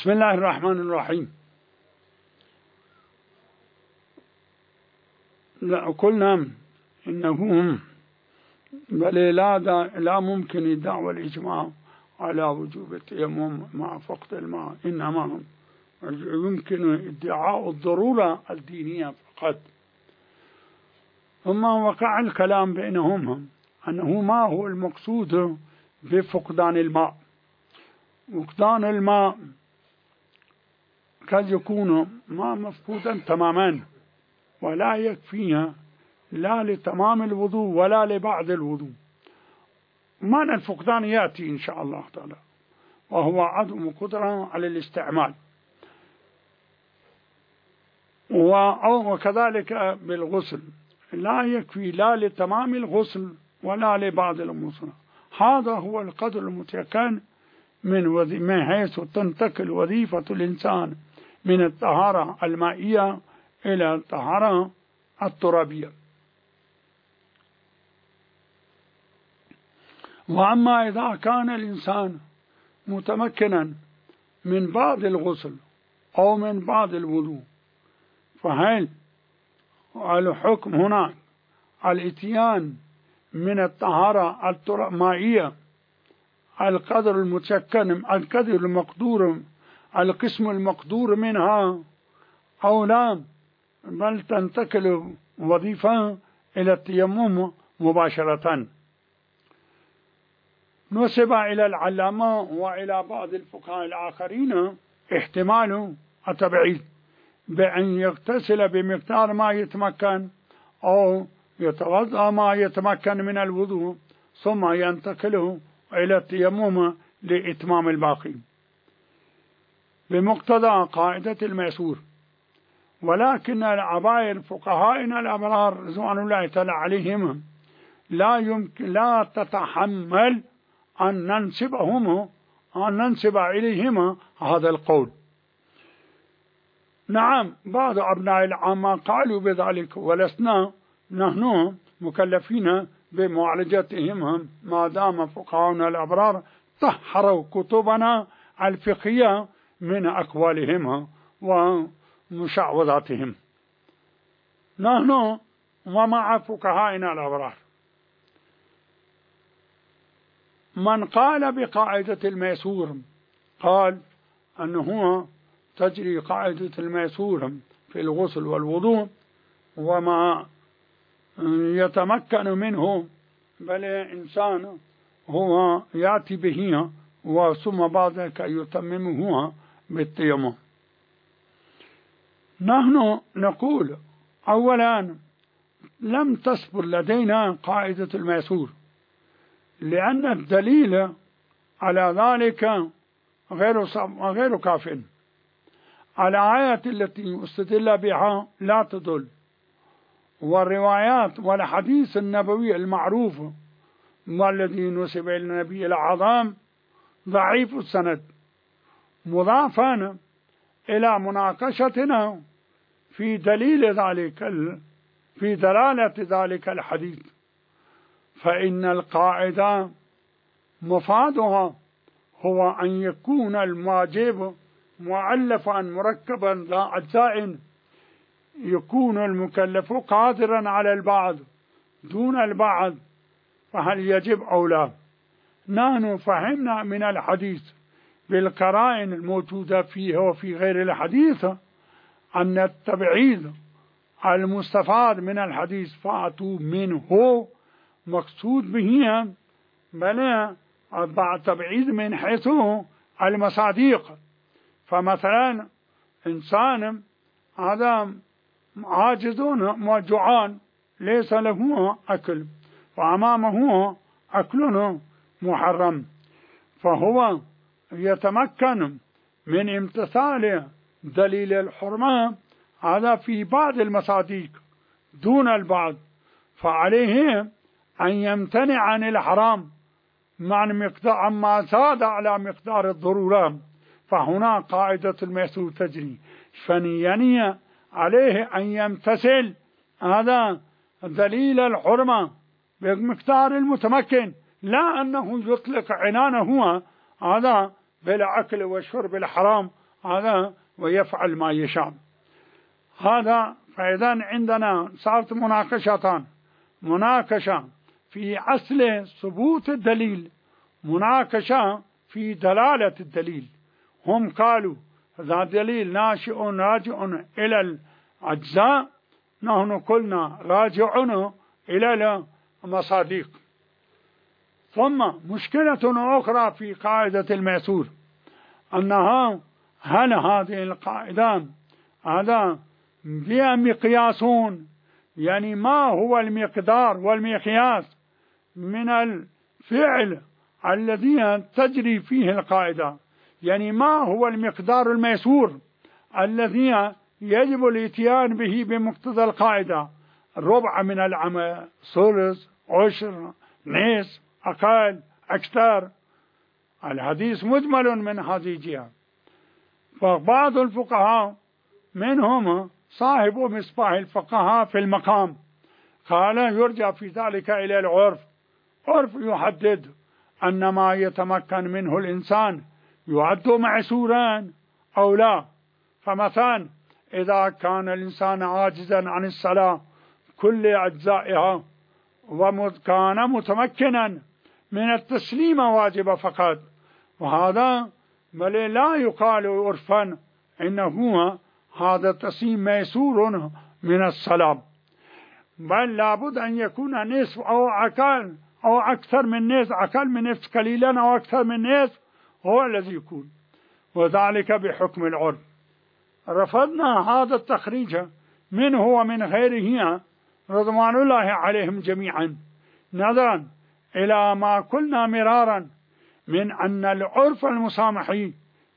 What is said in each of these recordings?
بسم الله الرحمن الرحيم. قلنا إنه بل لا ممكن الدعوة الإجماع على وجوب التيمم مع فقد الماء، إنما يمكن ادعاء الضرورة الدينية فقط. ثم وقع الكلام بينهم أنه ما هو المقصود بفقدان الماء. فقدان الماء قد يكون ما مفقودا تماما ولا يكفيها لا لتمام الوضوء ولا لبعض الوضوء. معنى الفقدان يأتي إن شاء الله تعالى، وهو عدم قدرة على الاستعمال، وكذلك بالغسل لا يكفي لا لتمام الغسل ولا لبعض الغسل. هذا هو القدر المتيقن من حيث تنتقل وظيفة الإنسان من الطهارة المائية إلى الطهارة الترابية. وأما إذا كان الإنسان متمكنا من بعض الغسل أو من بعض الوضوء، فهل الحكم هنا الاتيان من الطهارة المائية القدر المتيقن، القدر المقدور، القسم المقدور منها، أو لا، بل تنتقل وظيفة إلى التيمم مباشرة؟ نسب إلى العلامة وإلى بعض الفقهاء الآخرين احتمال التبعيد بأن يغتسل بمقدار ما يتمكن أو يتوضأ ما يتمكن من الوضوء ثم ينتقل إلى التيمم لإتمام الباقي بمقتضى قاعدة الميسور. ولكن العبائر فقهائنا الأبرار رضوان الله تعالى عليهم لا تتحمل أن ننسب إليهم هذا القول. نعم، بعض أبناء العامة قالوا بذلك، ولسنا نحن مكلفين بمعالجتهم ما دام فقهاؤنا الأبرار طهروا كتبنا الفقهية من أقوالهم ومشعوذاتهم. نحن ومع فقهائنا الأبرار من قال بقاعدة الميسور قال أنه تجري قاعدة الميسور في الغسل والوضوء وما يتمكن منه، بل إنسان هو يأتي به وثم بعد ذلك يتممه بالتيمم. نحن نقول أولا لم تصبر لدينا قاعدة الميسور، لأن الدليل على ذلك غير كاف. الآيات التي استدل بها لا تدل، والروايات والحديث النبوي المعروف والذي نسب إلى النبي الأعظم ضعيف السند، مضافا إلى مناقشتنا في دلالة ذلك الحديث. فإن القاعدة مفادها هو أن يكون الواجب مؤلفا مركبا ذا أجزاء، يكون المكلف قادرا على البعض دون البعض، فهل يجب أو لا؟ نحن فهمنا من الحديث بالقرائن الموجودة فيه وفي غير الحديث أن التبعيد المستفاد من الحديث فأتوا منه مقصود به بل تبعيد من حيث المصادق. فمثلا إنسان هذا عاجز وجوعان ليس له أكل وأمامه أكل محرم، فهو يتمكن من امتثال دليل الحرمة هذا في بعض المصادق دون البعض، فعليه أن يمتنع عن الحرام عما زاد على مقدار الضرورة. فهنا قاعدة الميسور تجري، فنيني عليه أن يمتثل هذا دليل الحرمة بمقدار المتمكن، لا أنه يطلق عنانه هذا بالأكل والشرب الحرام هذا ويفعل ما يشاء. هذا فإذا عندنا صارت مناقشتان: مناقشة في أصل ثبوت الدليل، مناقشة في دلالة الدليل. هم قالوا هذا دليل ناشئ راجع إلى الأجزاء، نحن قلنا راجعون إلى المصادق. ثم مشكلة أخرى في قاعدة الميسور أنها هل هذه القاعدة هذا فيها مقياسون، يعني ما هو المقدار والمقياس من الفعل الذي تجري فيه القاعدة، يعني ما هو المقدار الميسور الذي يجب الاتيان به بمقتضى القاعدة: ربع من العمل، ثلث، عشر، نصف، أقل، أكثر. الحديث مجمل من هذه الجهة. فبعض الفقهاء منهم صاحب مصباح الفقهاء في المقام قال يرجع في ذلك إلى العرف. عرف يحدد أن ما يتمكن منه الإنسان يعد معسورا أو لا. فمثلا إذا كان الإنسان عاجزا عن الصلاة كل أجزائها وكان متمكنا من التسليم واجب فقط، وهذا بل لا يقال عرفا إنه هذا التسليم ميسور من الصلاة، بل لابد أن يكون نصف أو أقل أو أكثر من نصف، أقل من نصف قليلا أو أكثر من نصف هو الذي يكون، وذلك بحكم العرف. رفضنا هذا التخريج منه ومن غيره رضوان الله عليهم جميعا، نظرا إلى ما قلنا مرارا من أن العرف المسامحي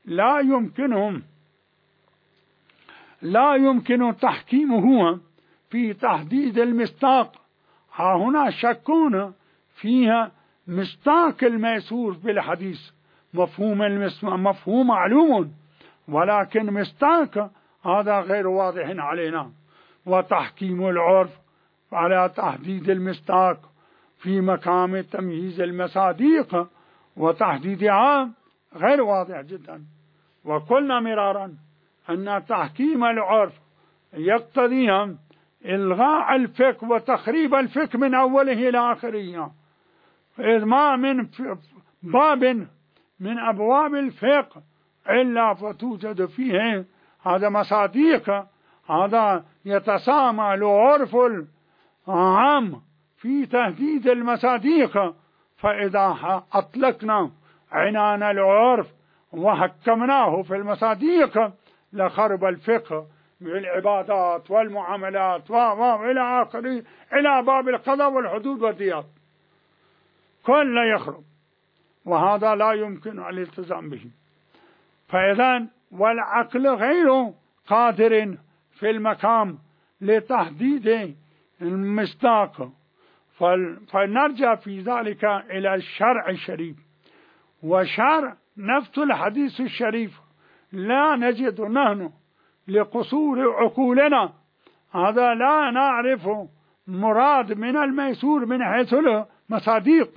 لا يمكن تحكيمه في تحديد المصداق. ها هنا شكون فيها مصداق الميسور بالحديث. مفهوم معلوم، ولكن مصداق هذا غير واضح علينا. وتحكيم العرف على تحديد المصداق في مقام تمييز المصادق وتحديدها غير واضح جدا. وقلنا مرارا أن تحكيم العرف يقتضي إلغاء الفقه وتخريب الفقه من أوله إلى آخره، إذ ما من باب من أبواب الفقه إلا فتوجد فيه هذا مصادق، هذا يتسامى العرف العام في تهديد المصادق. فإذا أطلقنا عنان العرف وحكمناه في المصادق لخرب الفقه بالعبادات والمعاملات إلى آخره، إلى باب القضاء والحدود والديات، كل يخرب، وهذا لا يمكن الالتزام به. فإذا والعقل غير قادر في المقام لتحديد المصداق، فنرجع في ذلك إلى الشرع الشريف. وشرع نفس الحديث الشريف لا نجد نحن لقصور عقولنا هذا لا نعرف مراد من الميسور من حيث المصادق،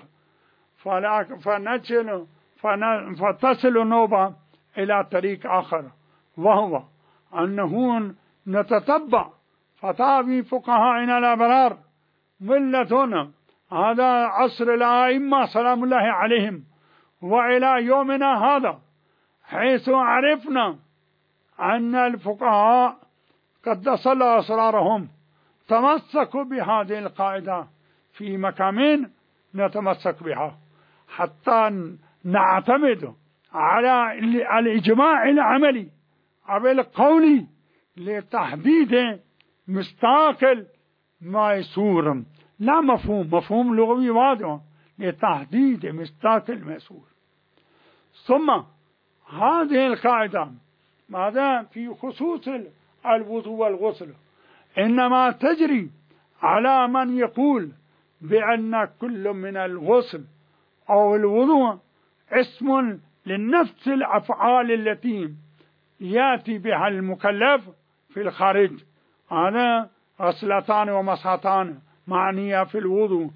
فتصل النوبة إلى طريق آخر، وهو أنه نتتبع فتاوي فقهائنا الأبرار ملتنا هذا عصر الأئمة سلام الله عليهم وإلى يومنا هذا، حيث عرفنا أن الفقهاء قدس الله أسرارهم تمسكوا بهذه القاعدة في مقام نتمسك بها حتى نعتمد على الإجماع العملي أو القولي لتحديد مصداق الميسور، لا مفهوم لغوي واضح لتحديد مصداق الميسور. ثم هذه القاعدة ماذا في خصوص الوضوء والغسل إنما تجري على من يقول بأن كل من الغسل أو الوضوء اسم لنفس الأفعال التي يأتي بها المكلف في الخارج. هذا غسلتان ومسحتان معنية في الوضوء،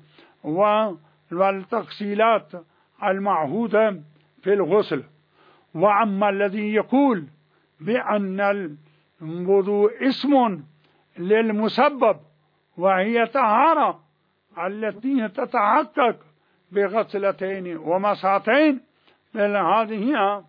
والتغسيلات المعهودة في الغسل. وأما الذي يقول بأن الوضوء اسم للمسبب، وهي طهارة التي تتحقق بغسلتين ومسحتين، هذه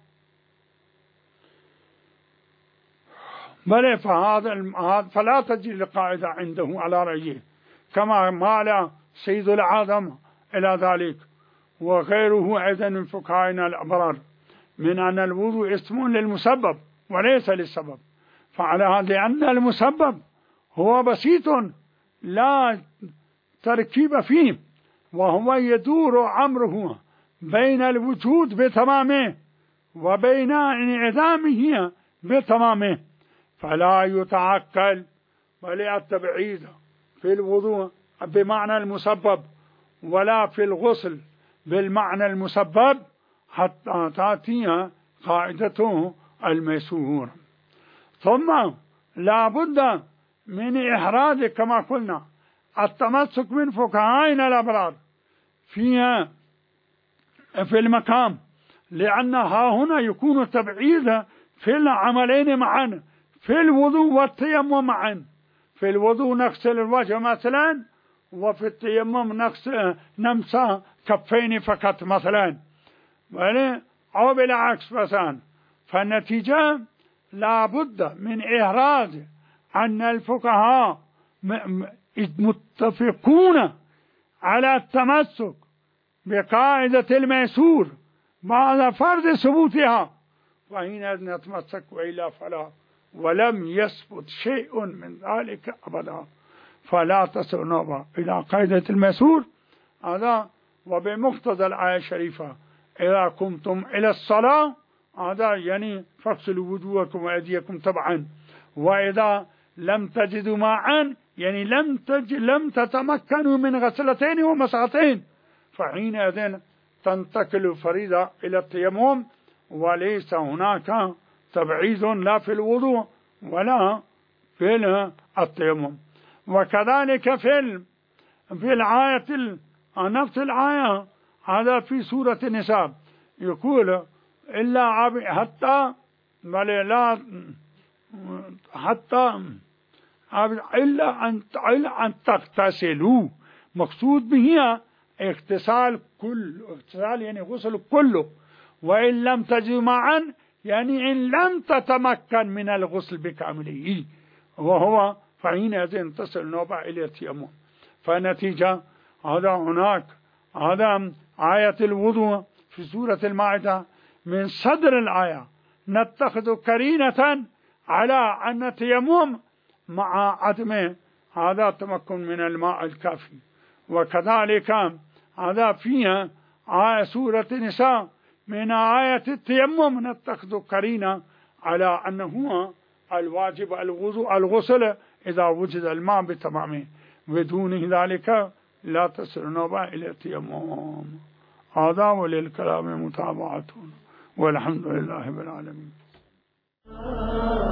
بل فلا تجري القاعدة عنده على رأيه، كما مال سيد العالم إلى ذلك وغيره أيضا من فقهائنا الأبرار، من أن الوضوء اسم للمسبب وليس للسبب. فعلى هذا لأن المسبب هو بسيط لا تركيب فيه، وهو يدور أمره بين الوجود بتمامه وبين انعدامه بتمامه، فلا يتعقل، بل التبعيد في الوضوء بمعنى المسبب ولا في الغسل بالمعنى المسبب حتى تأتي قاعدته الميسور. ثم لا بد من إحراز كما قلنا التمسك من فقهائنا الأبرار فيها في المقام، لأنها هنا يكون تبعيد في العملين معا، في الوضوء والتيمم معا. في الوضوء نغسل الوجه مثلا، وفي التيمم نمسح كفين فقط مثلا، أو بالعكس مثلا. فالنتيجة لا بد من إحراز أن الفقهاء متفقون على التمسك بقاعدة الميسور بعد فرض ثبوتها، فهنا نتمسك وإلا فلا، ولم يثبت شيء من ذلك أبدا، فلا تصل نوبة إلى قاعدة الميسور هذا. وبمقتضى الآية الشريفة إذا قمتم إلى الصلاة، هذا يعني فاغسلوا وجوهكم وأيديكم طبعا، وإذا لم تجدوا ماء يعني لم تتمكنوا من غسلتين ومسحتين، فحينئذ تنتقل الفريضة إلى التيمم، وليس هناك تبعيد لا في الوضوء ولا في التيمم. وكذلك في الآية نفس الآية هذا في سورة النساء يقول إلا حتى إلا أن تغتسلوا، مقصود به اغتسال يعني غسل كله، وإن لم تجدوا معا يعني إن لم تتمكن من الغسل بكامله، وهو فحينئذ تصل نوبة إلى التيمم. فنتيجة هذا هناك هذا آية الوضوء في سورة المائدة من صدر الآية نتخذ قرينة على أن التيمم مع عدم هذا التمكن من الماء الكافي. وكذلك هذا فيها آية سورة النساء من آية التيمم نتخذ قرينة على أنه الواجب الغسل إذا وجد الماء بتمامه، بدون ذلك لا تصل نوبة إلى التيمم. هذا وللكلام متابعة، والحمد لله رب العالمين.